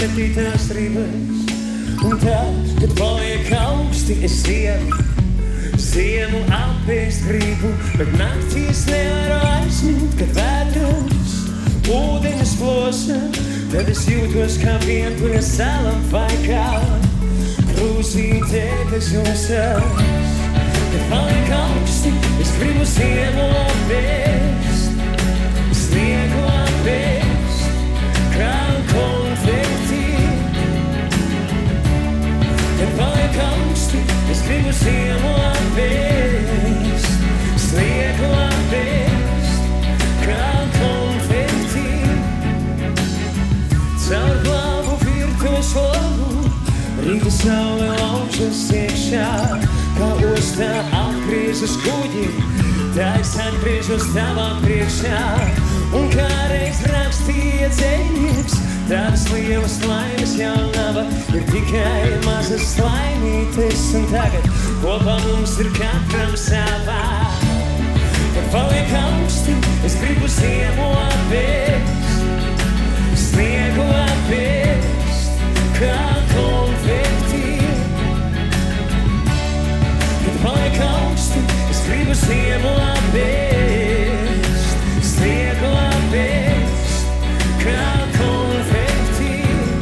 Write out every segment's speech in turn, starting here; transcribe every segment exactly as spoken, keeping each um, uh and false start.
septītās ribas. Un tad, kad paliek augsti, es ziemu, ziemu apēst gribu, bet naktīs nevaru aizmigt, kad vētras ūdeņus plosa, tad es jūtos kā vientuļa salam vai kā krūzīte bez jūsas. Kad paliek augsti, es gribu ziemu apēst, sniegu apēst, kā konfekti. Kad paliek augsti, es gribu ziemu apēst, sniegu apēst, kā konfekti. Caur glābu virtuves logu, rīta saule laužas iekšā, kā ostā atgriežas kuģi, tā es atgriežos tavā priekšā. Un kā reiz rakstīja dzejnieks, tādas lielas laimes jau nav, ir tikai mazas laimītes, un tagad kopā mums ir katram savā. Kad paliek augsti, es gribu ziemu apēst, sniegu apēst, kā konfekti. Kad paliek augsti, es gribu ziemu apēst, sniegu apēst, kā konfekti.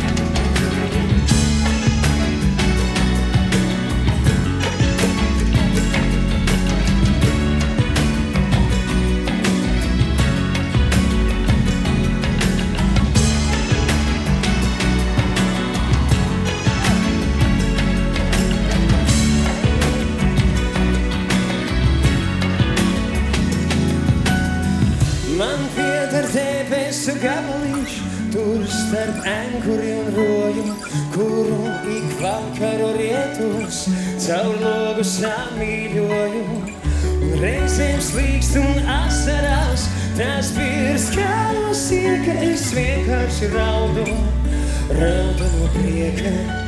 Man pieder debesu gabaliņš, tur starp enkuri un roju, kuru ik vakaru rietus caur logu samīļoju. Un reizēm slīkst un asarās, tās birs kāros ieka, es vienkārši raudu, raudu no prieka.